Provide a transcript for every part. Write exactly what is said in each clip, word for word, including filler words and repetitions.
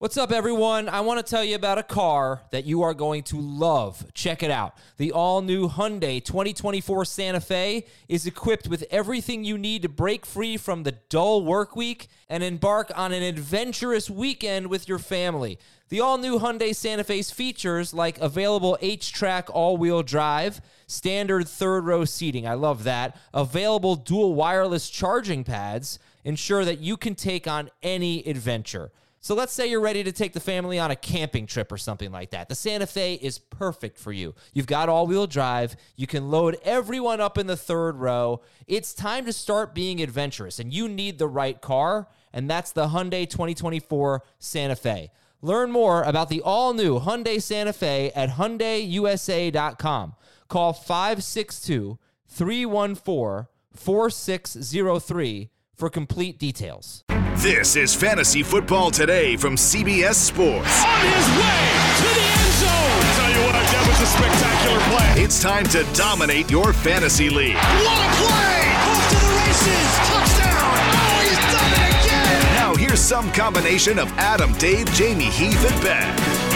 What's up, everyone? I want to tell you about a car that you are going to love. Check it out. The all-new Hyundai twenty twenty-four Santa Fe is equipped with everything you need to break free from the dull work week and embark on an adventurous weekend with your family. The all-new Hyundai Santa Fe's features like available H-Track all-wheel drive, standard third-row seating, I love that, available dual wireless charging pads, ensure that you can take on any adventure. So let's say you're ready to take the family on a camping trip or something like that. The Santa Fe is perfect for you. You've got all-wheel drive. You can load everyone up in the third row. It's time to start being adventurous, and you need the right car, and that's the Hyundai twenty twenty-four Santa Fe. Learn more about the all-new Hyundai Santa Fe at Hyundai U S A dot com. Call five six two, three one four, four six zero three for complete details. This is Fantasy Football Today from C B S Sports. On his way to the end zone. I tell you what, that was a spectacular play. It's time to dominate your fantasy league. What a play! Off to the races. Touchdown. Oh, he's done it again. Now here's some combination of Adam, Dave, Jamie, Heath, and Ben.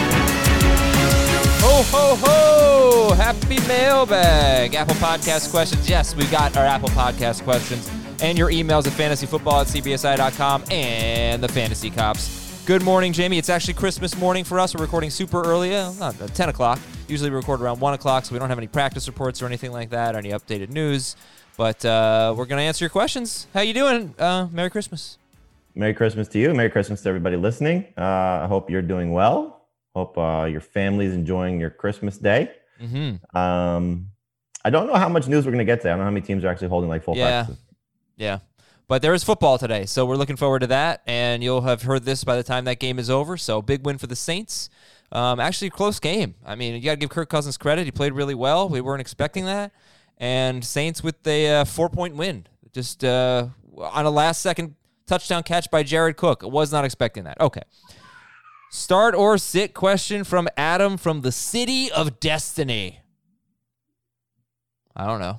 Ho, ho, ho! Happy mailbag. Apple Podcast questions. Yes, we got our Apple Podcast questions. And your emails at fantasyfootball at C B S I dot com and the Fantasy Cops. Good morning, Jamie. It's actually Christmas morning for us. We're recording super early, uh, not uh, ten o'clock. Usually we record around one o'clock, so we don't have any practice reports or anything like that, or any updated news. But uh, we're going to answer your questions. How you doing? Uh, Merry Christmas. Merry Christmas to you. Merry Christmas to everybody listening. Uh, I hope you're doing well. Hope uh, your family's enjoying your Christmas day. Mm-hmm. Um, I don't know how much news we're going to get today. I don't know how many teams are actually holding like full yeah. practices. Yeah, but there is football today, so we're looking forward to that, and you'll have heard this by the time that game is over, so big win for the Saints. Um, actually, close game. I mean, you got to give Kirk Cousins credit. He played really well. We weren't expecting that, and Saints with a uh, four-point win, just uh, on a last-second touchdown catch by Jared Cook. I was not expecting that. Okay. Start or sit question from Adam from the City of Destiny. I don't know.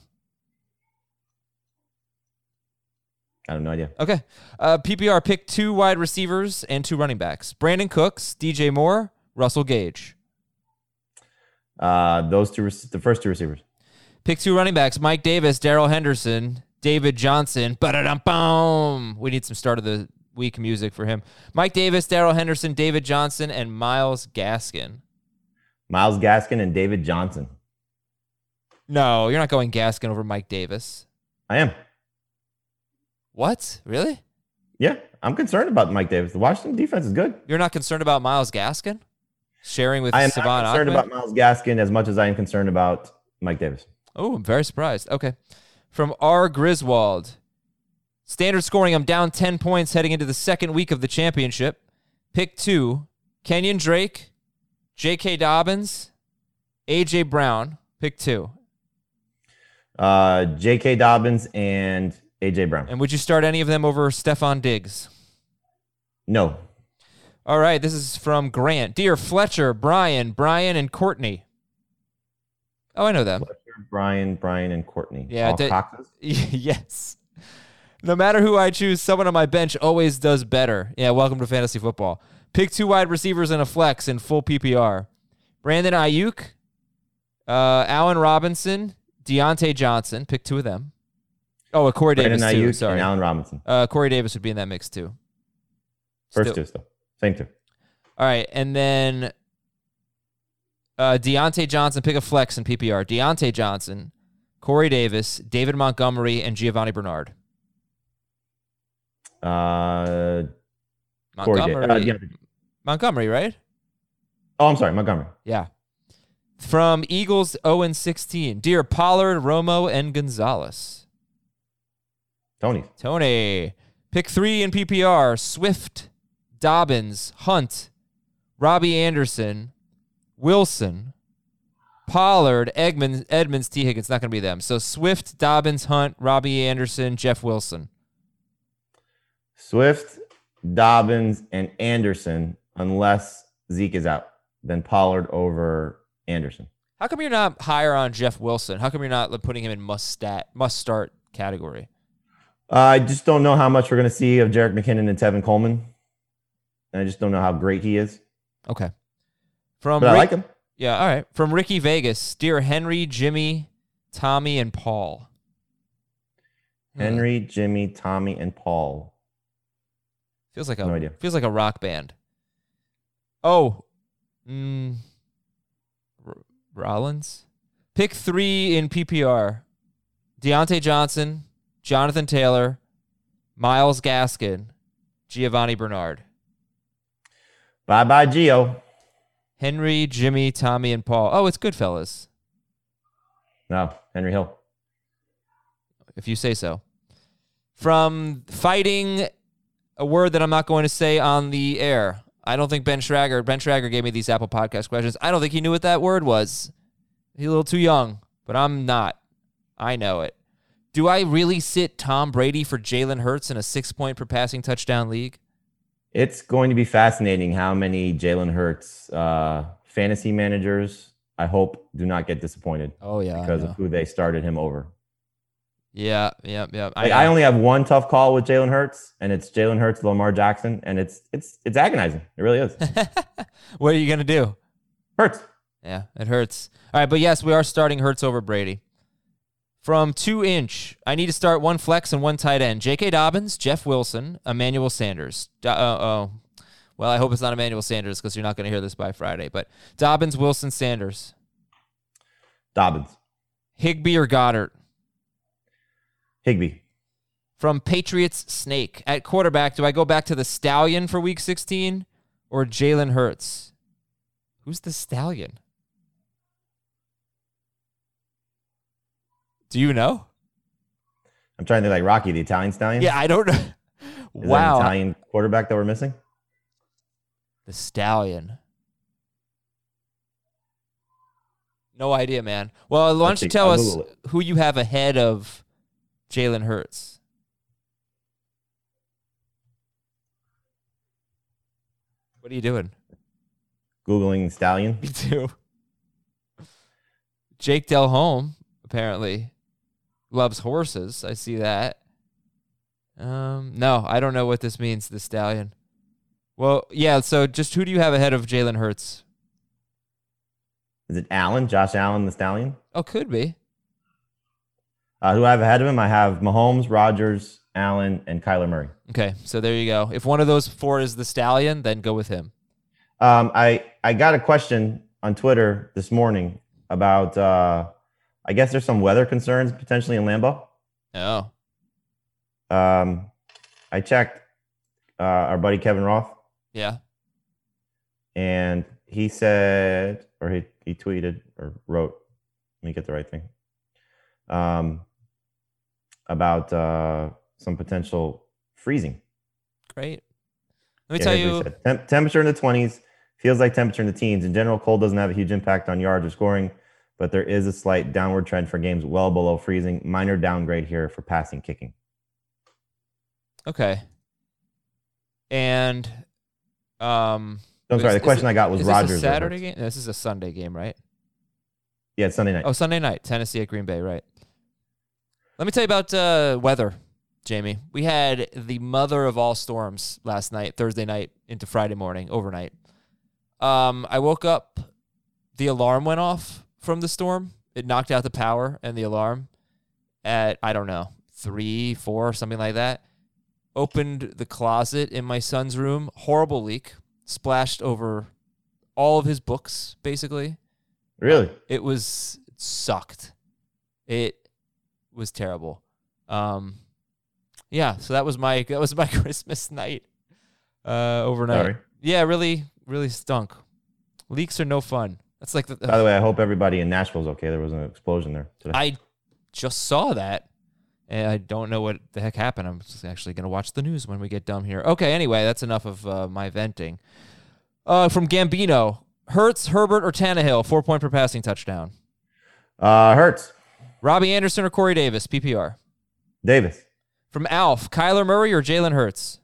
I have no idea. Okay. Uh, P P R picked two wide receivers and two running backs. Brandon Cooks, D J Moore, Russell Gage. Uh, those two, the first two receivers. Pick two running backs. Mike Davis, Darrell Henderson, David Johnson. Ba-da-dum-bum. We need some start of the week music for him. Mike Davis, Darrell Henderson, David Johnson, and Myles Gaskin. Myles Gaskin and David Johnson. No, you're not going Gaskin over Mike Davis. I am. What? Really? Yeah, I'm concerned about Mike Davis. The Washington defense is good. You're not concerned about Myles Gaskin? Sharing with I am Savon not concerned Ahmed? about Myles Gaskin as much as I am concerned about Mike Davis. Oh, I'm very surprised. Okay. From R. Griswold. Standard scoring, I'm down ten points heading into the second week of the championship. Pick two, Kenyon Drake, J K. Dobbins, A J. Brown. Pick two. Uh, J K. Dobbins and A J. Brown. And would you start any of them over Stephon Diggs? No. All right, this is from Grant. Dear Fletcher, Brian, Brian, and Courtney. Oh, I know them. Fletcher, Brian, Brian, and Courtney. Yeah, All that- Coxes? Yes. No matter who I choose, someone on my bench always does better. Yeah, welcome to fantasy football. Pick two wide receivers and a flex in full P P R. Brandon Ayuk, uh, Allen Robinson, Deontay Johnson. Pick two of them. Oh, Corey Davis, Brandon too. Ayuk Sorry. and Allen Robinson. Uh, Corey Davis would be in that mix, too. First Still. two still. Same two. All right, and then uh, Deontay Johnson, pick a flex in P P R. Deontay Johnson, Corey Davis, David Montgomery, and Giovanni Bernard. Uh, Montgomery. Uh, yeah. Montgomery, right? Oh, I'm sorry, Montgomery. Yeah. From Eagles oh and sixteen. Dear Pollard, Romo, and Gonzalez. Tony. Tony. Pick three in P P R. Swift, Dobbins, Hunt, Robbie Anderson, Wilson, Pollard, Edmonds, Edmonds, T. Higgins. Not going to be them. So Swift, Dobbins, Hunt, Robbie Anderson, Jeff Wilson. Swift, Dobbins, and Anderson, unless Zeke is out. Then Pollard over Anderson. How come you're not higher on Jeff Wilson? How come you're not putting him in must stat, must start category? Uh, I just don't know how much we're going to see of Jerick McKinnon and Tevin Coleman. and I just don't know how great he is. Okay. From But I Rick- like him. Yeah, all right. From Ricky Vegas, dear Henry, Jimmy, Tommy, and Paul. Hmm. Henry, Jimmy, Tommy, and Paul. Feels like a No idea. feels like a rock band. Oh, mm, R- Rollins. Pick three in P P R: Deontay Johnson, Jonathan Taylor, Myles Gaskin, Giovanni Bernard. Bye bye, Gio. Henry, Jimmy, Tommy, and Paul. Oh, it's Goodfellas, No, Henry Hill. if you say so. From Fighting, a word that I'm not going to say on the air. I don't think Ben Schrager, Ben Schrager gave me these Apple Podcast questions. I don't think he knew what that word was. He's a little too young, but I'm not. I know it. Do I really sit Tom Brady for Jalen Hurts in a six-point per passing touchdown league? It's going to be fascinating how many Jalen Hurts uh, fantasy managers, I hope, do not get disappointed Oh, yeah. because I of know. who they started him over. Yeah, yeah, yeah. Like, I only have one tough call with Jalen Hurts, and it's Jalen Hurts, Lamar Jackson, and it's it's it's agonizing. It really is. What are you going to do? Hurts. Yeah, it hurts. All right, but yes, we are starting Hurts over Brady. From two inch, I need to start one flex and one tight end. J K. Dobbins, Jeff Wilson, Emmanuel Sanders. Do- uh, oh, well, I hope it's not Emmanuel Sanders because you're not going to hear this by Friday. But Dobbins, Wilson, Sanders. Dobbins. Higbee or Goddard. Higbee. From Patriots Snake. At quarterback, do I go back to the Stallion for week sixteen or Jalen Hurts? Who's the Stallion? Do you know? I'm trying to think like Rocky, the Italian stallion. Yeah, I don't know. Is that Wow. an Italian quarterback that we're missing? The Stallion. No idea, man. Well, why don't Let's you see. tell I'll us Google it. who you have ahead of Jalen Hurts? What are you doing? Googling stallion. Me too. Jake Delhomme, apparently, loves horses. I see that. Um, no, I don't know what this means, the Stallion. Well, yeah, so just who do you have ahead of Jalen Hurts? Is it Allen? Josh Allen, the stallion? Oh, could be. Uh, who I have ahead of him? I have Mahomes, Rodgers, Allen, and Kyler Murray. Okay, so there you go. If one of those four is the Stallion, then go with him. Um, I I got a question on Twitter this morning about. Uh, I guess there's some weather concerns potentially in Lambeau. Oh, Um, I checked uh, our buddy Kevin Roth, yeah. and he said, or he he tweeted or wrote. Let me get the right thing. Um, about uh, some potential freezing. Great. Let me Yeah, tell here's what he you. said. Temp- temperature in the twenties, feels like temperature in the teens. In general, cold doesn't have a huge impact on yards or scoring, but there is a slight downward trend for games well below freezing. Minor downgrade here for passing kicking. Okay. And, um, I'm sorry, is- the is question it- I got was is this Rodgers. a or Saturday Hurts. game? No, this is a Sunday game, right? Yeah, it's Sunday night. Oh, Sunday night, Tennessee at Green Bay, right? Let me tell you about uh, weather, Jamie. We had the mother of all storms last night, Thursday night into Friday morning, overnight. Um, I woke up, the alarm went off from the storm. It knocked out the power and the alarm at, I don't know, three, four, something like that. Opened the closet in my son's room, horrible leak, splashed over all of his books, basically. Really? It was it sucked. It was terrible. Um, yeah. So that was my that was my Christmas night. Uh, overnight. Sorry. Yeah, really, really stunk. Leaks are no fun. That's like the, By the way, I hope everybody in Nashville's okay. There was an explosion there today. I just saw that, and I don't know what the heck happened. I'm just actually gonna watch the news when we get done here. Okay. Anyway, that's enough of uh, my venting. Uh, from Gambino. Hurts, Herbert, or Tannehill, four point per passing touchdown. Uh, Hurts. Robbie Anderson or Corey Davis, P P R. Davis. From Alf, Kyler Murray or Jalen Hurts?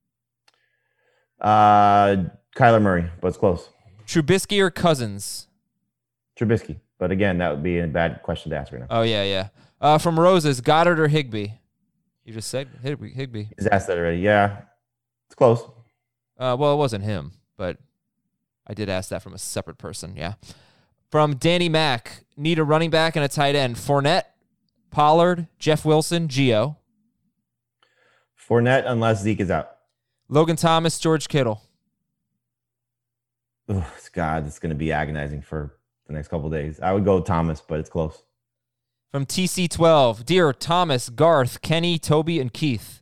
Uh, Kyler Murray, but it's close. Trubisky or Cousins? Trubisky. But again, that would be a bad question to ask right now. Oh, yeah, yeah. Uh, from Roses, Goddard or Higbee? You just said Higbee. Higbee. He's asked that already. Yeah, it's close. Uh, well, it wasn't him, but I did ask that from a separate person. Yeah. From Danny Mack, need a running back and a tight end. Fournette, Pollard, Jeff Wilson, Gio. Fournette, unless Zeke is out. Logan Thomas, George Kittle. Oh, God, it's going to be agonizing for the next couple of days. I would go Thomas, but it's close. From T C twelve, Dear Thomas, Garth, Kenny, Toby, and Keith.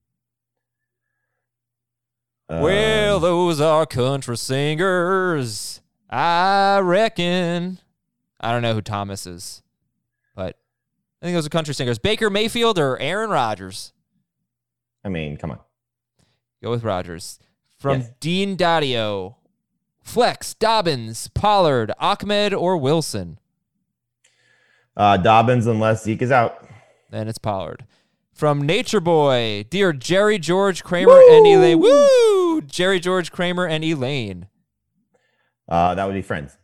Um, Well, those are country singers, I reckon. I don't know who Thomas is, but I think those are country singers. Baker Mayfield or Aaron Rodgers? I mean, come on. Go with Rodgers. From Yes. Dean Dadio, Flex, Dobbins, Pollard, Ahmed, or Wilson? Uh, Dobbins, unless Zeke is out. Then it's Pollard. From Nature Boy, Dear Jerry, George, Kramer, and Elaine. Woo! Jerry, George, Kramer, and Elaine. Uh, that would be Friends.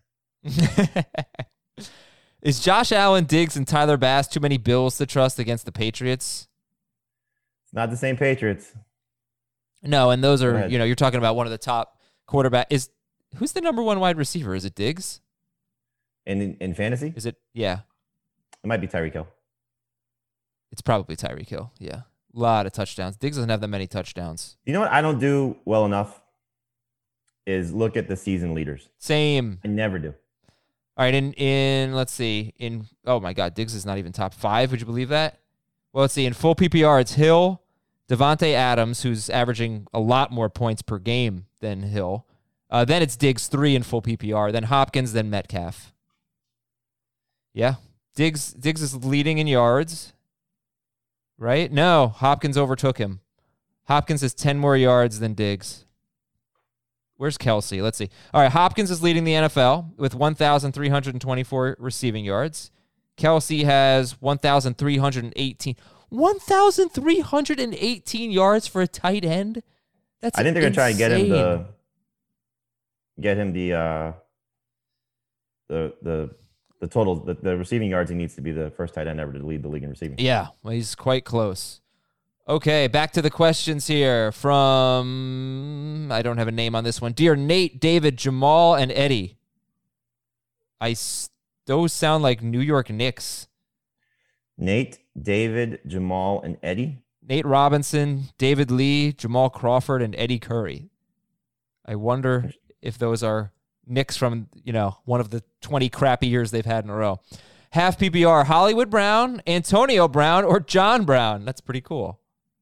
Is Josh Allen, Diggs, and Tyler Bass too many Bills to trust against the Patriots? It's not the same Patriots. No, and those Go are, ahead. you know, you're talking about one of the top quarterback. Is who's the number one wide receiver? Is it Diggs? And in, in fantasy, Is it? Yeah, it might be Tyreek Hill. it's probably Tyreek Hill. Yeah, a lot of touchdowns. Diggs doesn't have that many touchdowns. You know what I don't do well enough is look at the season leaders. Same. I never do. All right, in in let's see, in oh my God, Diggs is not even top five. Would you believe that? Well, let's see. In full P P R, it's Hill, Devontae Adams, who's averaging a lot more points per game than Hill. Uh, then it's Diggs three in full P P R. Then Hopkins, then Metcalf. Yeah, Diggs Diggs is leading in yards. Right? No, Hopkins overtook him. Hopkins has ten more yards than Diggs. Where's Kelsey? Let's see. All right, Hopkins is leading the N F L with one thousand three hundred twenty-four receiving yards. Kelsey has one thousand three hundred eighteen. one thousand three hundred eighteen yards for a tight end? That's I think they're going to try and get him insane. the get him the uh, the the the total the, the receiving yards. He needs to be the first tight end ever to lead the league in receiving. Yeah, well, he's quite close. Okay, back to the questions here from, I don't have a name on this one. Dear Nate, David, Jamal, and Eddie. I s- those sound like New York Knicks. Nate, David, Jamal, and Eddie. Nate Robinson, David Lee, Jamal Crawford, and Eddie Curry. I wonder if those are Knicks from, you know, one of the twenty crappy years they've had in a row. Half P P R, Hollywood Brown, Antonio Brown, or John Brown. That's pretty cool.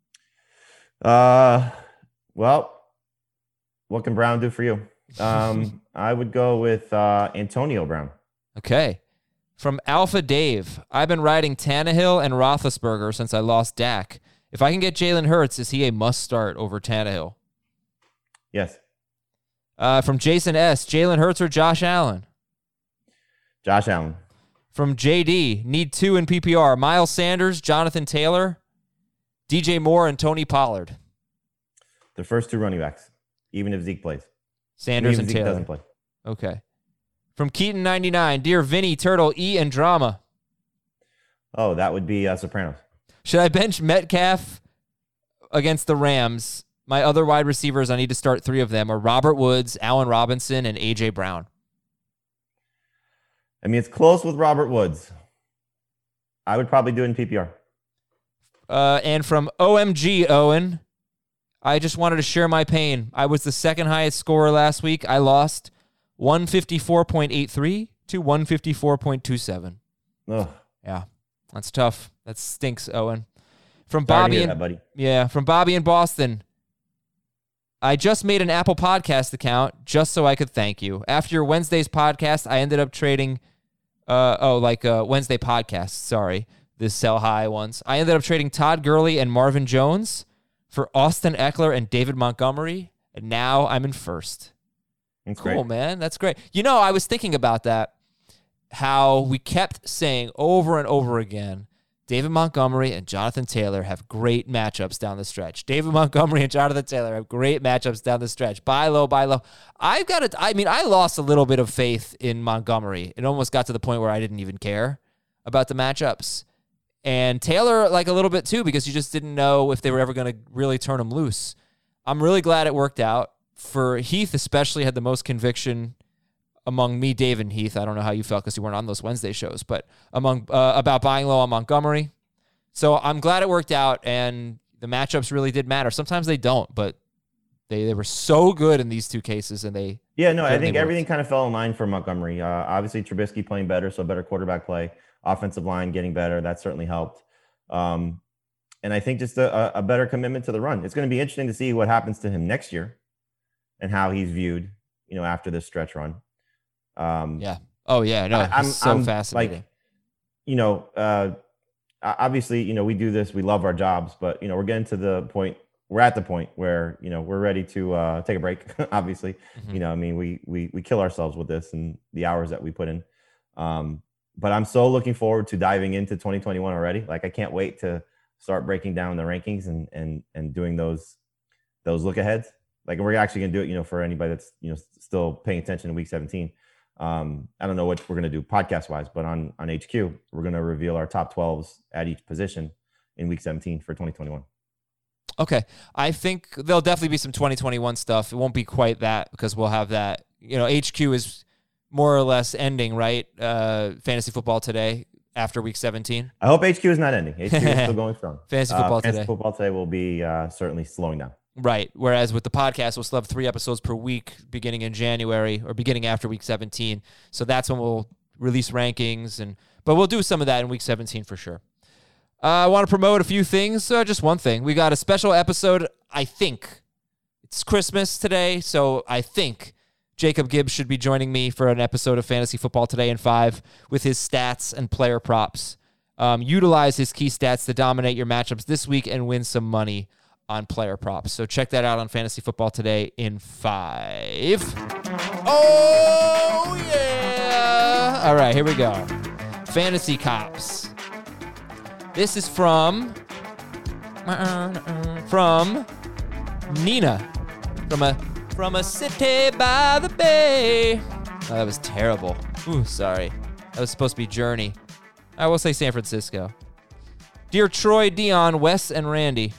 Uh, well, what can Brown do for you? Um, I would go with uh, Antonio Brown. Okay. From Alpha Dave, I've been riding Tannehill and Roethlisberger since I lost Dak. If I can get Jalen Hurts, is he a must start over Tannehill? Yes, Uh, from Jason S, Jalen Hurts or Josh Allen? Josh Allen. From J D, need two in P P R. Miles Sanders, Jonathan Taylor, D J Moore, and Tony Pollard. The first two running backs, even if Zeke plays. Sanders even and if Zeke Taylor. doesn't play. Okay. From Keaton ninety-nine, Dear Vinny, Turtle, E, and Drama. Oh, that would be uh, Sopranos. Should I bench Metcalf against the Rams? My other wide receivers, I need to start three of them, are Robert Woods, Allen Robinson, and A J Brown. I mean, it's close with Robert Woods. I would probably do it in P P R. Uh, and from O M G, Owen, I just wanted to share my pain. I was the second highest scorer last week. I lost one fifty-four point eight three to one fifty-four point two seven. Ugh. Yeah, that's tough. That stinks, Owen. From Sorry to Bobby hear and that, buddy. yeah, from Bobby in Boston. I just made an Apple Podcast account just so I could thank you. After your Wednesday's podcast, I ended up trading, uh, oh, like uh, Wednesday podcasts, sorry, the sell high ones. I ended up trading Todd Gurley and Marvin Jones for Austin Eckler and David Montgomery, and now I'm in first. That's Cool, great. man. That's great. You know, I was thinking about that, how we kept saying over and over again, David Montgomery and Jonathan Taylor have great matchups down the stretch. David Montgomery and Jonathan Taylor have great matchups down the stretch. Buy low, buy low. I've got to, I mean, I lost a little bit of faith in Montgomery. It almost got to the point where I didn't even care about the matchups. And Taylor, like a little bit too, because you just didn't know if they were ever going to really turn him loose. I'm really glad it worked out for Heath especially, had the most conviction among me, Dave, and Heath. I don't know how you felt because you weren't on those Wednesday shows, but among uh, about buying low on Montgomery. So I'm glad it worked out, and the matchups really did matter. Sometimes they don't, but they, they were so good in these two cases, and they yeah, no, I think everything kind of fell in line for Montgomery. Uh, obviously, Trubisky playing better, so better quarterback play, offensive line getting better. That certainly helped. Um, and I think just a, a better commitment to the run. It's going to be interesting to see what happens to him next year and how he's viewed, you know, after this stretch run. Um, yeah. Oh, yeah. No, I, I'm so I'm, fascinating. Like, you know, uh, obviously, you know, we do this, we love our jobs, but, you know, we're getting to the point, we're at the point where, you know, we're ready to uh, take a break, obviously. Mm-hmm. You know, I mean, we, we, we kill ourselves with this and the hours that we put in. Um, but I'm so looking forward to diving into twenty twenty-one already. Like, I can't wait to start breaking down the rankings and, and, and doing those, those look aheads. Like, we're actually going to do it, you know, for anybody that's, you know, still paying attention in week seventeen. Um, I don't know what we're going to do podcast wise, but on, on H Q, we're going to reveal our top twelves at each position in week seventeen for twenty twenty-one. Okay. I think there'll definitely be some twenty twenty-one stuff. It won't be quite that because we'll have that, you know, H Q is more or less ending, right? Uh, fantasy football today after week seventeen. I hope H Q is not ending. H Q is still going strong. Fantasy football uh, fantasy today. football today will be uh, certainly slowing down. Right. Whereas with the podcast, we'll still have three episodes per week beginning in January or beginning after week seventeen. So that's when we'll release rankings. and But we'll do some of that in week seventeen for sure. Uh, I want to promote a few things. Uh, just one thing. We got a special episode, I think. It's Christmas today, so I think Jacob Gibbs should be joining me for an episode of Fantasy Football Today in five with his stats and player props. Um, utilize his key stats to dominate your matchups this week and win some money on player props. So check that out on Fantasy Football Today in five. Oh, yeah. All right, here we go. Fantasy Cops. This is from, from Nina, from a, from a city by the bay. Oh, that was terrible. Ooh, sorry. That was supposed to be Journey. I will say San Francisco. Dear Troy, Dion, Wes, and Randy.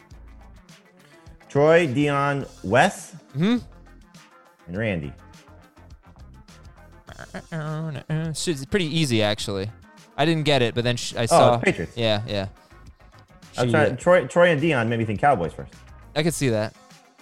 Troy, Dion, Wes, mm-hmm. and Randy. It's pretty easy, actually. I didn't get it, but then I saw. Oh, Patriots. Yeah, yeah. I'm trying, Troy, Troy and Dion made me think Cowboys first. I could see that.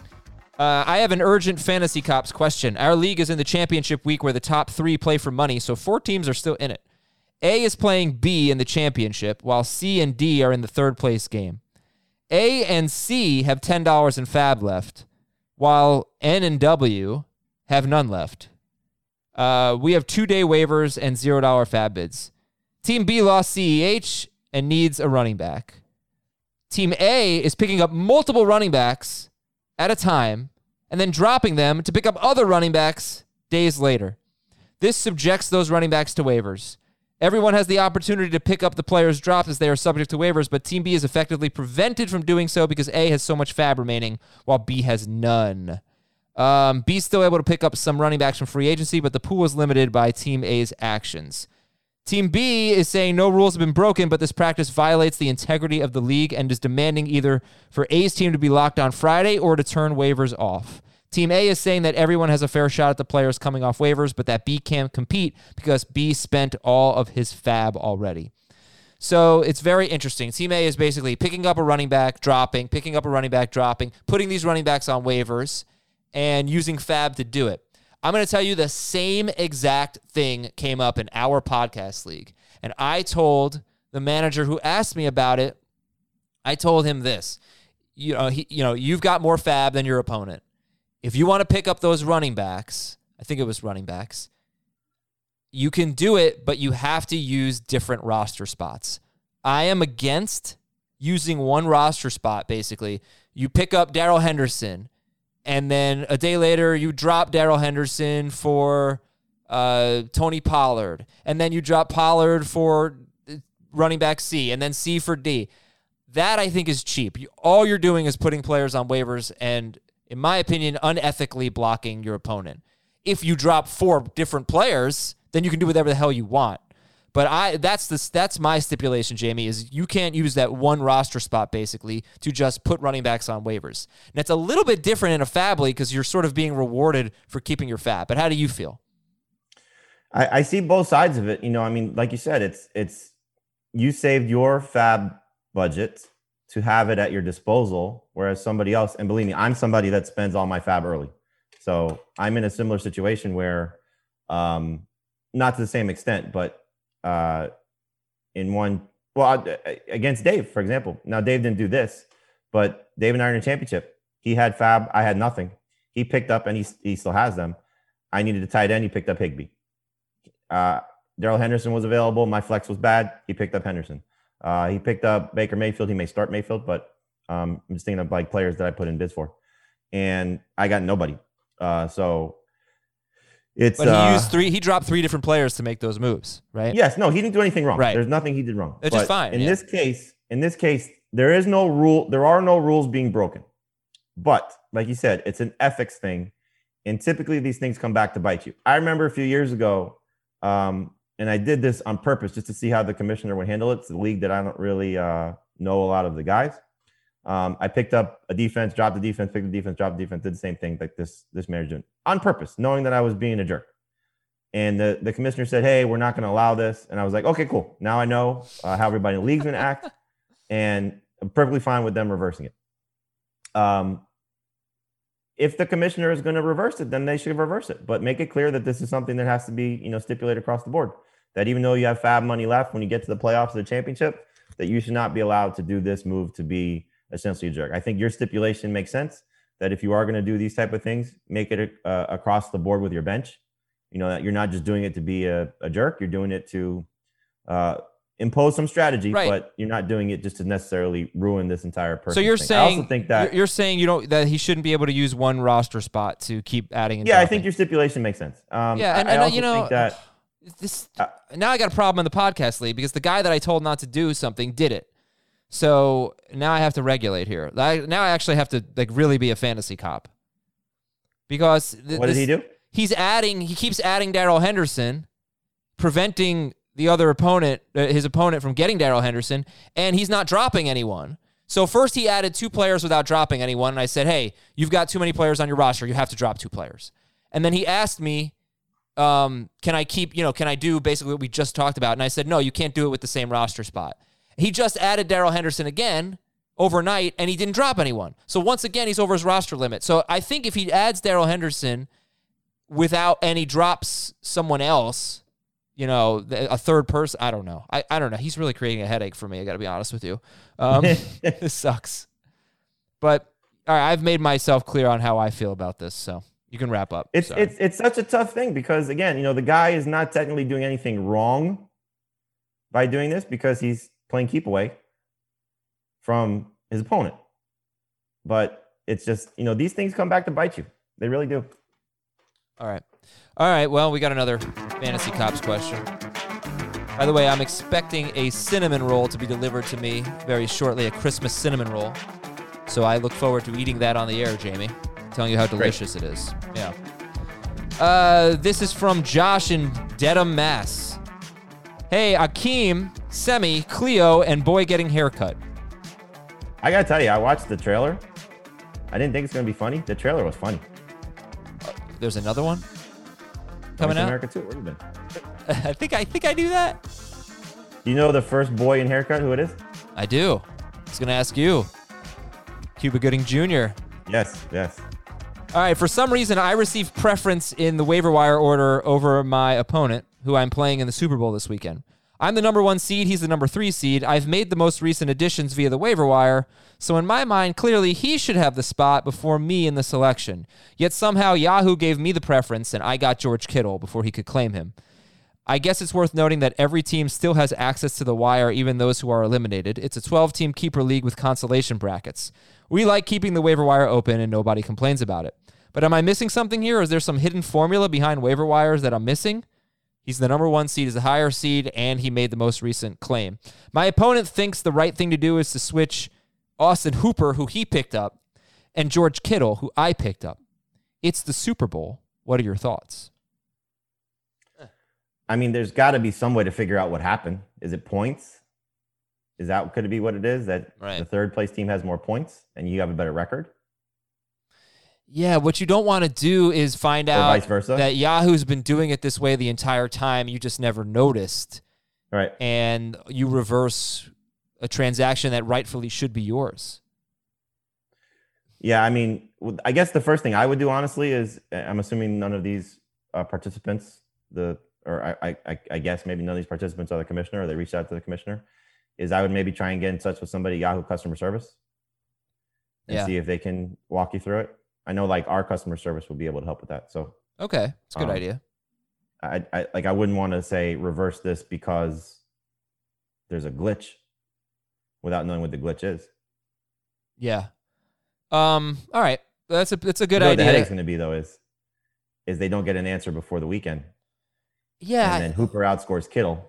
Uh, I have an urgent Fantasy Cops question. Our league is in the championship week where the top three play for money, so four teams are still in it. A is playing B in the championship, while C and D are in the third place game. A and C have ten dollars in fab left, while N and W have none left. Uh, we have two-day waivers and zero dollars fab bids. Team B lost C E H and needs a running back. Team A is picking up multiple running backs at a time and then dropping them to pick up other running backs days later. This subjects those running backs to waivers. Everyone has the opportunity to pick up the players dropped as they are subject to waivers, but Team B is effectively prevented from doing so because A has so much fab remaining, while B has none. Um, B's still able to pick up some running backs from free agency, but the pool is limited by Team A's actions. Team B is saying no rules have been broken, but this practice violates the integrity of the league and is demanding either for A's team to be locked on Friday or to turn waivers off. Team A is saying that everyone has a fair shot at the players coming off waivers, but that B can't compete because B spent all of his fab already. So it's very interesting. Team A is basically picking up a running back, dropping, picking up a running back, dropping, putting these running backs on waivers, and using fab to do it. I'm going to tell you the same exact thing came up in our podcast league. And I told the manager who asked me about it, I told him this. You know, he, you know, you've got more fab than your opponent. If you want to pick up those running backs, I think it was running backs, you can do it, but you have to use different roster spots. I am against using one roster spot, basically. You pick up Darrell Henderson, and then a day later you drop Darrell Henderson for uh, Tony Pollard, and then you drop Pollard for running back C, and then C for D. That, I think, is cheap. You, all you're doing is putting players on waivers and, in my opinion, unethically blocking your opponent. If you drop four different players, then you can do whatever the hell you want. But I that's the that's my stipulation, Jamie, is you can't use that one roster spot basically to just put running backs on waivers. And it's a little bit different in a fab league because you're sort of being rewarded for keeping your fab. But how do you feel? I, I see both sides of it. You know, I mean, like you said, it's it's you saved your fab budget to have it at your disposal, whereas somebody else, and believe me, I'm somebody that spends all my fab early. So I'm in a similar situation where, um, not to the same extent, but uh, in one, well, against Dave, for example. Now, Dave didn't do this, but Dave and I are in a championship. He had fab. I had nothing. He picked up, and he, he still has them. I needed a tight end. He picked up Higbee. Uh, Darrell Henderson was available. My flex was bad. He picked up Henderson. Uh, he picked up Baker Mayfield. He may start Mayfield, but um, I'm just thinking of like players that I put in bids for. And I got nobody. Uh, so it's But he uh, used three he dropped three different players to make those moves, right? Yes, no, he didn't do anything wrong. Right. There's nothing he did wrong. It's But just fine. In yeah. this case, in this case, there is no rule. There are no rules being broken. But like you said, it's an ethics thing. And typically these things come back to bite you. I remember a few years ago, um, and I did this on purpose just to see how the commissioner would handle it. It's a league that I don't really uh, know a lot of the guys. Um, I picked up a defense, dropped the defense, picked the defense, dropped the defense, did the same thing like this this marriage did on purpose, knowing that I was being a jerk. And the, the commissioner said, hey, we're not going to allow this. And I was like, okay, cool. Now I know uh, how everybody in the league's going to act. And I'm perfectly fine with them reversing it. Um, if the commissioner is going to reverse it, then they should reverse it. But make it clear that this is something that has to be, you know, stipulated across the board. That even though you have fab money left when you get to the playoffs or the championship, that you should not be allowed to do this move to be essentially a jerk. I think your stipulation makes sense. That if you are going to do these type of things, make it uh, across the board with your bench. You know, that you're not just doing it to be a, a jerk. You're doing it to uh, impose some strategy, right. But you're not doing it just to necessarily ruin this entire person. So you're thing. saying I also think that you're saying you don't that he shouldn't be able to use one roster spot to keep adding. And yeah, dropping. I think your stipulation makes sense. Um, yeah, and, I, and I also you know think that this uh, now I got a problem in the podcast league because the guy that I told not to do something did it. So now I have to regulate here. I, now I actually have to like really be a fantasy cop because th- what this, did he do? He's adding. He keeps adding Darrell Henderson, preventing the other opponent, uh, his opponent, from getting Darrell Henderson, and he's not dropping anyone. So first he added two players without dropping anyone, and I said, "Hey, you've got too many players on your roster. You have to drop two players." And then he asked me, um, "Can I keep? You know, can I do basically what we just talked about?" And I said, "No, you can't do it with the same roster spot." He just added Darrell Henderson again overnight, and he didn't drop anyone. So once again, he's over his roster limit. So I think if he adds Darrell Henderson without any drops someone else, you know, a third person, I don't know. I, I don't know. He's really creating a headache for me. I got to be honest with you. Um, this sucks. But all right, I've made myself clear on how I feel about this. So you can wrap up. It's Sorry. it's it's such a tough thing because again, you know, the guy is not technically doing anything wrong by doing this because he's playing keep away from his opponent. But it's just, you know, these things come back to bite you. They really do. All right. All right. Well, we got another Fantasy Cops question. By the way, I'm expecting a cinnamon roll to be delivered to me very shortly, a Christmas cinnamon roll. So I look forward to eating that on the air, Jamie, telling you how delicious Great. It is. Yeah. Uh, this is from Josh in Dedham, Mass. Hey, Akeem, Semi, Cleo, and boy getting haircut. I got to tell you, I watched the trailer. I didn't think it's going to be funny. The trailer was funny. There's another one coming out. America too. Where you been? I think I think I do that. Do you know the first boy in haircut? Who it is? I do. I was gonna ask you, Cuba Gooding Junior Yes, yes. All right. For some reason, I received preference in the waiver wire order over my opponent, who I'm playing in the Super Bowl this weekend. I'm the number one seed. He's the number three seed. I've made the most recent additions via the waiver wire. So in my mind, clearly he should have the spot before me in the selection. Yet somehow Yahoo gave me the preference and I got George Kittle before he could claim him. I guess it's worth noting that every team still has access to the wire, even those who are eliminated. It's a twelve-team keeper league with consolation brackets. We like keeping the waiver wire open and nobody complains about it. But am I missing something here? Or is there some hidden formula behind waiver wires that I'm missing? He's the number one seed, is the higher seed, and he made the most recent claim. My opponent thinks the right thing to do is to switch Austin Hooper, who he picked up, and George Kittle, who I picked up. It's the Super Bowl. What are your thoughts? I mean, there's got to be some way to figure out what happened. Is it points? Is that could it be what it is that right. the third place team has more points and you have a better record? Yeah, what you don't want to do is find or out vice versa. that Yahoo's been doing it this way the entire time. You just never noticed. Right. And you reverse a transaction that rightfully should be yours. Yeah, I mean, I guess the first thing I would do, honestly, is I'm assuming none of these uh, participants, the or I, I, I guess maybe none of these participants are the commissioner or they reached out to the commissioner, is I would maybe try and get in touch with somebody at Yahoo customer service and yeah. see if they can walk you through it. I know like our customer service will be able to help with that. So okay, it's a good um, idea. I, I like I wouldn't want to say reverse this because there's a glitch without knowing what the glitch is. Yeah. Um. All right. That's a that's a good you know idea. What the headache's going to be though is is they don't get an answer before the weekend. Yeah. And then Hooper outscores Kittle.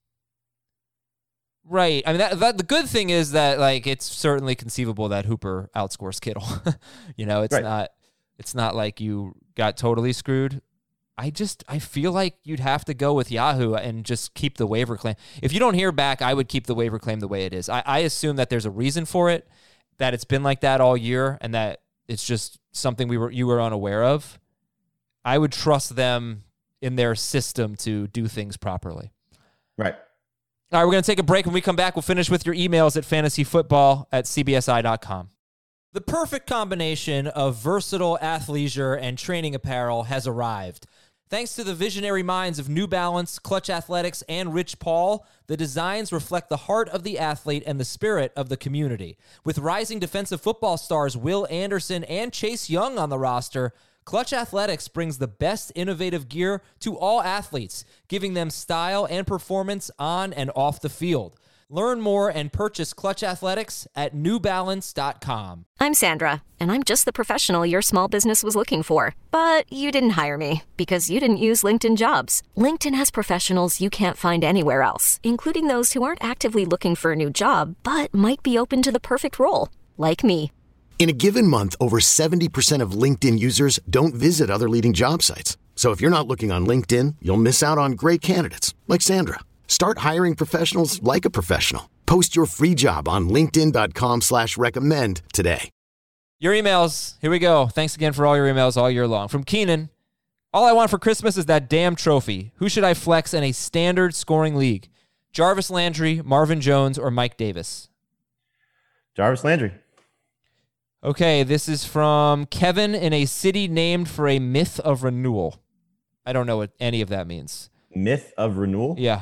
Right. I mean, that, that the good thing is that like it's certainly conceivable that Hooper outscores Kittle. you know, it's right. not it's not like you got totally screwed. I just I feel like you'd have to go with Yahoo and just keep the waiver claim. If you don't hear back, I would keep the waiver claim the way it is. I, I assume that there's a reason for it, that it's been like that all year, and that it's just something we were you were unaware of. I would trust them in their system to do things properly. Right. All right, we're going to take a break. When we come back, we'll finish with your emails at fantasyfootball at c b s i dot com. The perfect combination of versatile athleisure and training apparel has arrived. Thanks to the visionary minds of New Balance, Clutch Athletics, and Rich Paul, the designs reflect the heart of the athlete and the spirit of the community. With rising defensive football stars Will Anderson and Chase Young on the roster, Clutch Athletics brings the best innovative gear to all athletes, giving them style and performance on and off the field. Learn more and purchase Clutch Athletics at new balance dot com. I'm Sandra, and I'm just the professional your small business was looking for. But you didn't hire me because you didn't use LinkedIn Jobs. LinkedIn has professionals you can't find anywhere else, including those who aren't actively looking for a new job, but might be open to the perfect role, like me. In a given month, over seventy percent of LinkedIn users don't visit other leading job sites. So if you're not looking on LinkedIn, you'll miss out on great candidates like Sandra. Start hiring professionals like a professional. Post your free job on linkedin dot com slash recommend today. Your emails. Here we go. Thanks again for all your emails all year long. From Keenan, all I want for Christmas is that damn trophy. Who should I flex in a standard scoring league? Jarvis Landry, Marvin Jones, or Mike Davis? Jarvis Landry. Okay, this is from Kevin in a city named for a myth of renewal. I don't know what any of that means. Myth of renewal? Yeah.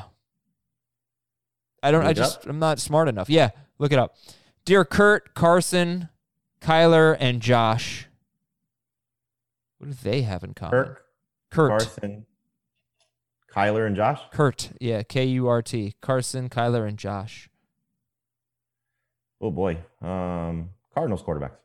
I don't, Look I it just, up. I'm not smart enough. Yeah, look it up. Dear Kurt, Carson, Kyler, and Josh. What do they have in common? Kirk, Kurt. Carson, Kyler, and Josh? Kurt, yeah, K U R T. Carson, Kyler, and Josh. Oh, boy. Um, Cardinals quarterbacks.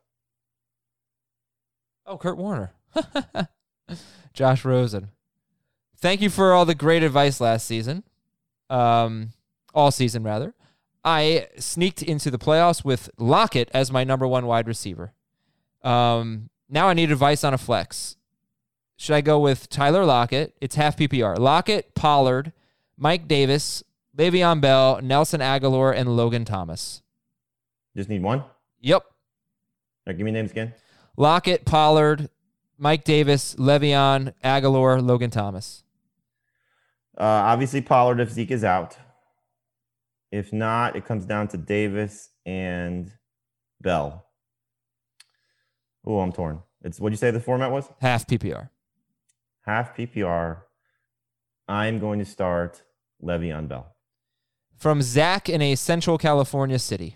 Oh, Kurt Warner. Josh Rosen. Thank you for all the great advice last season. Um, all season, rather. I sneaked into the playoffs with Lockett as my number one wide receiver. Um, now I need advice on a flex. Should I go with Tyler Lockett? It's half P P R. Lockett, Pollard, Mike Davis, Le'Veon Bell, Nelson Aguilar, and Logan Thomas. Just need one? Yep. Right, give me names again. Lockett, Pollard, Mike Davis, Le'Veon, Aguilar, Logan Thomas. Uh, obviously, Pollard if Zeke is out. If not, it comes down to Davis and Bell. Oh, I'm torn. It's what'd you say the format was? Half P P R. Half P P R. I'm going to start Le'Veon Bell. From Zach in a Central California city.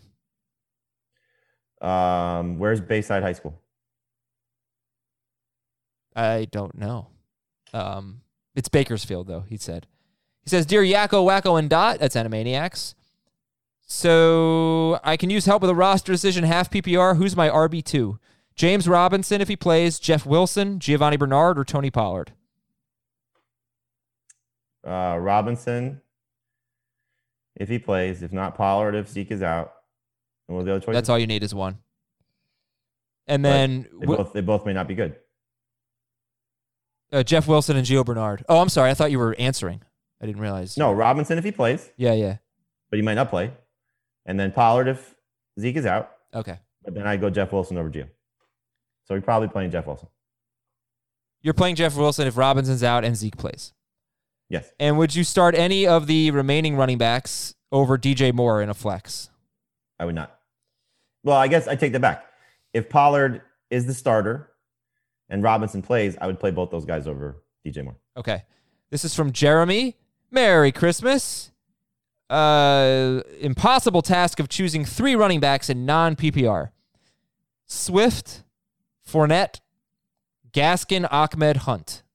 Um, where's Bayside High School? I don't know. Um, it's Bakersfield, though, he said. He says, Dear Yakko, Wacko, and Dot, that's Animaniacs. So I can use help with a roster decision, half P P R. Who's my R B two? James Robinson, if he plays, Jeff Wilson, Giovanni Bernard, or Tony Pollard? Uh, Robinson, if he plays. If not, Pollard, if Zeke is out. And what are the other choices? That's all you need is one. And then they both, they both may not be good. uh, Jeff Wilson and Gio Bernard. Oh, I'm sorry. I thought you were answering. I didn't realize. No, Robinson if he plays, Yeah, yeah. but he might not play. And then Pollard if Zeke is out. Okay. But then I go Jeff Wilson over Gio. So we're probably playing Jeff Wilson. You're playing Jeff Wilson if Robinson's out and Zeke plays. Yes. And would you start any of the remaining running backs over D J Moore in a flex? I would not. Well, I guess I take that back. If Pollard is the starter and Robinson plays, I would play both those guys over D J Moore. Okay. This is from Jeremy. Merry Christmas. Uh, impossible task of choosing three running backs in non-P P R. Swift, Fournette, Gaskin, Ahmed, Hunt.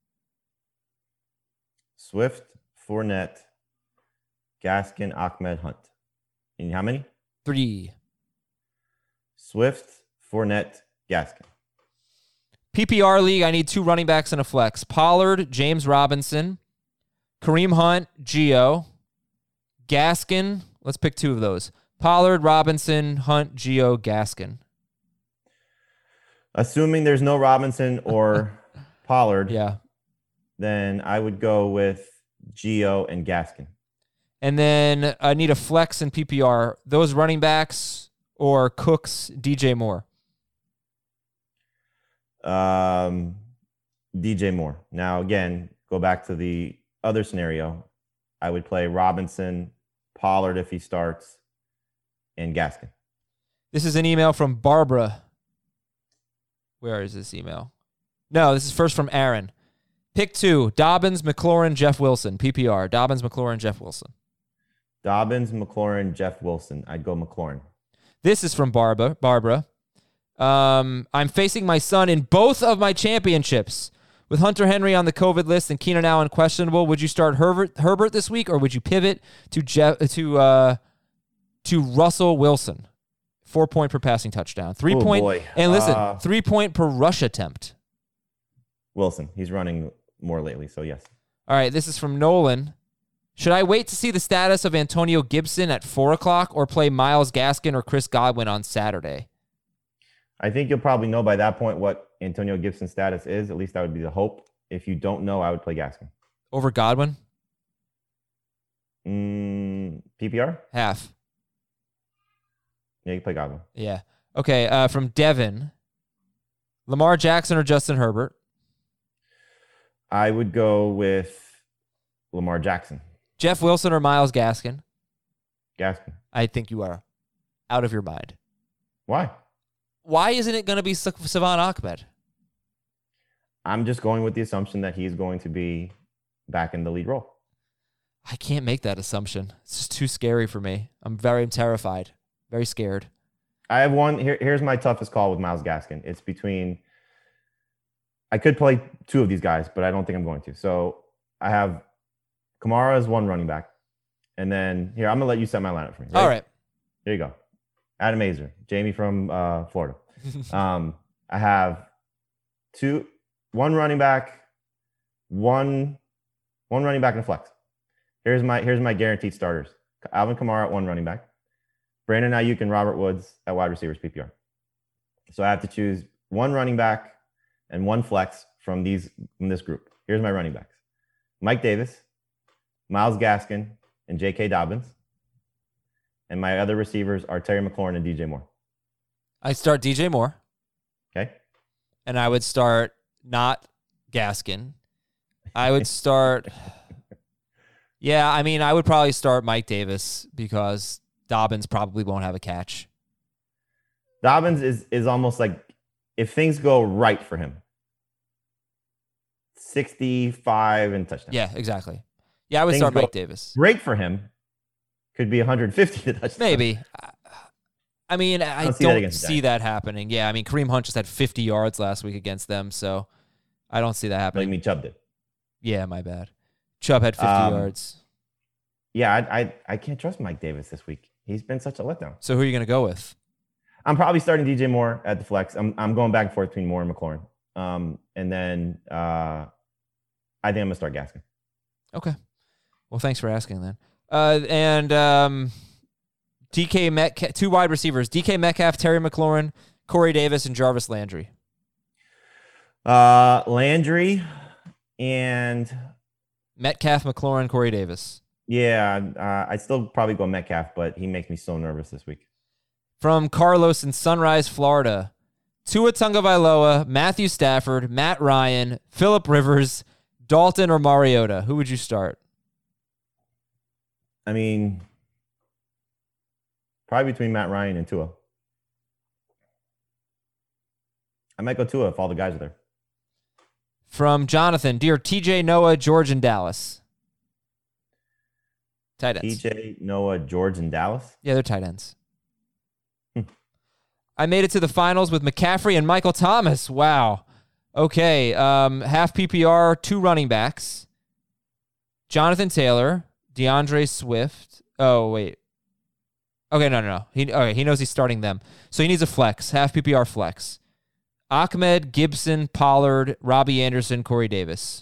Swift, Fournette, Gaskin, Ahmed, Hunt. And how many? Three. Swift, Fournette, Gaskin. P P R league, I need two running backs and a flex. Pollard, James Robinson, Kareem Hunt, Gio, Gaskin. Let's pick two of those. Pollard, Robinson, Hunt, Gio, Gaskin. Assuming there's no Robinson or Pollard, Yeah. then I would go with Gio and Gaskin. And then I need a flex in P P R. Those running backs or Cooks, D J Moore. Um, D J Moore. Now, again, go back to the other scenario. I would play Robinson, Pollard if he starts, and Gaskin. This is an email from Barbara. Where is this email? No, this is first from Aaron. Pick two, Dobbins, McLaurin, Jeff Wilson. P P R, Dobbins, McLaurin, Jeff Wilson. Dobbins, McLaurin, Jeff Wilson. I'd go McLaurin. This is from Barbara. Barbara. Um, I'm facing my son in both of my championships. With Hunter Henry on the COVID list and Keenan Allen questionable, would you start Herbert, Herbert this week, or would you pivot to Jeff, to uh, to Russell Wilson? Four point per passing touchdown, three Oh, point, boy. and listen, Uh, three point per rush attempt. Wilson. He's running more lately, so yes. All right, this is from Nolan. Should I wait to see the status of Antonio Gibson at four o'clock, or play Myles Gaskin or Chris Godwin on Saturday? I think you'll probably know by that point what Antonio Gibson's status is. At least that would be the hope. If you don't know, I would play Gaskin. Over Godwin? Mm, P P R? Half. Yeah, you can play Godwin. Yeah. Okay, uh, from Devin. Lamar Jackson or Justin Herbert? I would go with Lamar Jackson. Jeff Wilson or Myles Gaskin? Gaskin. I think you are out of your mind. Why? Why isn't it going to be Savon Ahmed? I'm just going with the assumption that he's going to be back in the lead role. I can't make that assumption. It's just too scary for me. I'm very I'm terrified. Very scared. I have one. Here, here's my toughest call with Myles Gaskin. It's between, I could play two of these guys, but I don't think I'm going to. So I have Kamara as one running back. And then here, I'm going to let you set my lineup for me. All right. Here you go. Adam Azer, Jamie from uh, Florida. um, I have two, one running back, one, one running back and a flex. Here's my here's my guaranteed starters: Alvin Kamara at one running back, Brandon Ayuk and Robert Woods at wide receivers P P R. So I have to choose one running back and one flex from these from this group. Here's my running backs: Mike Davis, Myles Gaskin, and J K Dobbins. And my other receivers are Terry McLaurin and D J Moore. I start D J Moore. Okay. And I would start not Gaskin. I would start... Yeah, I mean, I would probably start Mike Davis because Dobbins probably won't have a catch. Dobbins is is almost like, if things go right for him, sixty-five and touchdown. Yeah, exactly. Yeah, I would Things start go Mike Davis. Great for him. Could be one hundred fifty to touchdown. Maybe. I mean, I don't don't see see, that that, against the Giants. happening. Yeah, I mean, Kareem Hunt just had fifty yards last week against them, so I don't see that Like happening. me, Chubb did. Yeah, my bad. Chubb had fifty Um, yards. Yeah, I, I I can't trust Mike Davis this week. He's been such a letdown. So who are you going to go with? I'm probably starting D J Moore at the flex. I'm I'm going back and forth between Moore and McLaurin. Um, and then uh, I think I'm gonna start Gaskin. Okay. Well, thanks for asking then. Uh, and um, D K Metcalf, two wide receivers: D K Metcalf, Terry McLaurin, Corey Davis, and Jarvis Landry. Uh, Landry and Metcalf, McLaurin, Corey Davis. Yeah, uh, I'd still probably go Metcalf, but he makes me so nervous this week. From Carlos in Sunrise, Florida, Tua Tagovailoa, Matthew Stafford, Matt Ryan, Phillip Rivers, Dalton, or Mariota. Who would you start? I mean, probably between Matt Ryan and Tua. I might go Tua if all the guys are there. From Jonathan, dear T J, Noah, George, and Dallas. Tight ends. T J, Noah, George, and Dallas? Yeah, they're tight ends. I made it to the finals with McCaffrey and Michael Thomas. Wow. Okay. Um, half P P R, two running backs. Jonathan Taylor, DeAndre Swift. Oh, wait. Okay, no, no, no. He, okay, he knows he's starting them. So he needs a flex, half P P R flex. Ahmed, Gibson, Pollard, Robbie Anderson, Corey Davis.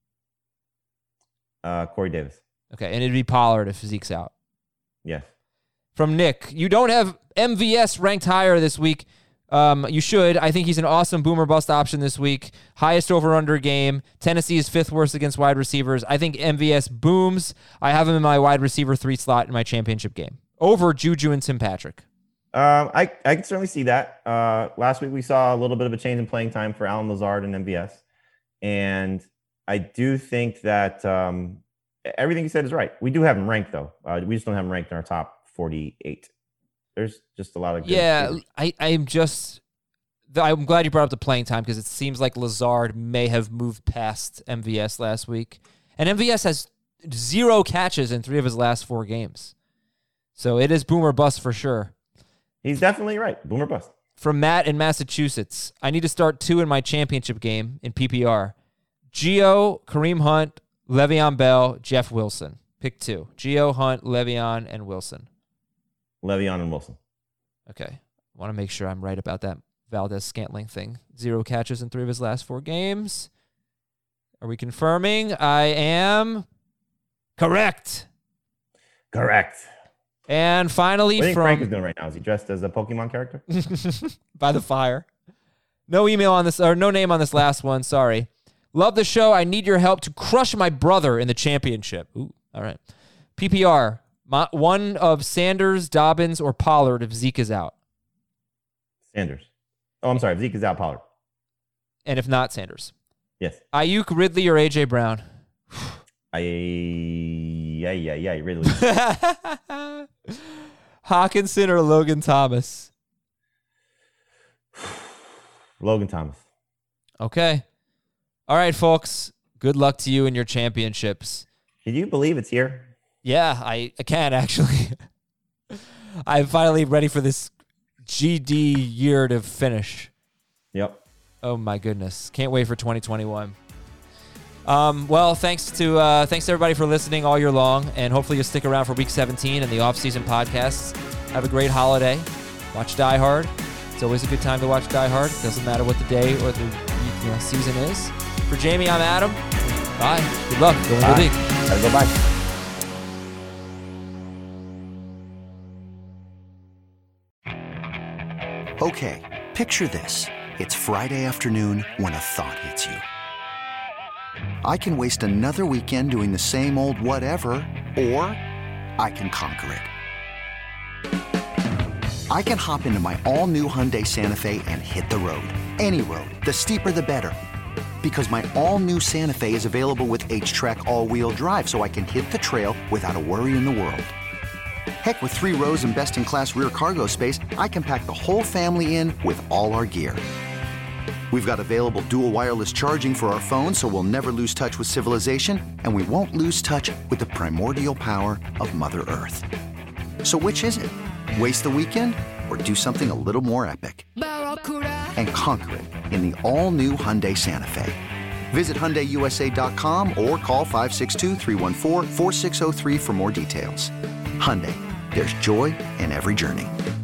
Uh, Corey Davis. Okay, and it'd be Pollard if Zeke's out. Yes. From Nick, you don't have M V S ranked higher this week. Um, you should. I think he's an awesome boomer bust option this week. Highest over-under game. Tennessee is fifth worst against wide receivers. I think M V S booms. I have him in my wide receiver three slot in my championship game. Over Juju and Tim Patrick. Um, I, I can certainly see that. Uh, last week we saw a little bit of a change in playing time for Allen Lazard and M V S. And I do think that um, everything you said is right. We do have him ranked, though. Uh, we just don't have him ranked in our top forty-eight. There's just a lot of good yeah. receivers. I I'm just I'm glad you brought up the playing time because it seems like Lazard may have moved past M V S last week, and M V S has zero catches in three of his last four games, so it is boomer bust for sure. He's definitely right. Boomer bust. From Matt in Massachusetts, I need to start two in my championship game in P P R. Gio, Kareem Hunt, Le'Veon Bell, Jeff Wilson. Pick two. Gio, Hunt, Le'Veon, and Wilson. Le'Veon and Wilson. Okay. I want to make sure I'm right about that Valdez-Scantling thing. Zero catches in three of his last four games. Are we confirming? I am correct. Correct. And finally, what do you think from Frank is doing right now? Is he dressed as a Pokemon character? by the fire. No email on this, or no name on this last one. Sorry. Love the show. I need your help to crush my brother in the championship. Ooh, all right. P P R. My, one of Sanders, Dobbins, or Pollard if Zeke is out. Sanders. Oh, I'm sorry. If Zeke is out, Pollard. And if not, Sanders. Yes. Ayuk, Ridley, or A J Brown? I, yeah, yeah, yeah. Ridley. Hawkinson or Logan Thomas? Logan Thomas. Okay. All right, folks. Good luck to you in your championships. Can you believe it's here? Yeah, I, I can actually. I'm finally ready for this G D year to finish. Yep. Oh my goodness. Can't wait for twenty twenty-one. Um, well, thanks to uh, thanks to everybody for listening all year long, and hopefully you'll stick around for week seventeen and the off-season podcasts. Have a great holiday. Watch Die Hard. It's always a good time to watch Die Hard. Doesn't matter what the day or the you know, season is. For Jamie, I'm Adam. Bye. Good luck. Go in the league. Gotta go back. Okay, picture this. It's Friday afternoon when a thought hits you. I can waste another weekend doing the same old whatever, or I can conquer it. I can hop into my all-new Hyundai Santa Fe and hit the road. Any road. The steeper, the better. Because my all-new Santa Fe is available with H-Track all-wheel drive, so I can hit the trail without a worry in the world. Heck, with three rows and best-in-class rear cargo space, I can pack the whole family in with all our gear. We've got available dual wireless charging for our phones, so we'll never lose touch with civilization, and we won't lose touch with the primordial power of Mother Earth. So which is it? Waste the weekend or do something a little more epic? And conquer it in the all-new Hyundai Santa Fe. Visit Hyundai U S A dot com or call five six two, three one four, four six zero three for more details. Hyundai, there's joy in every journey.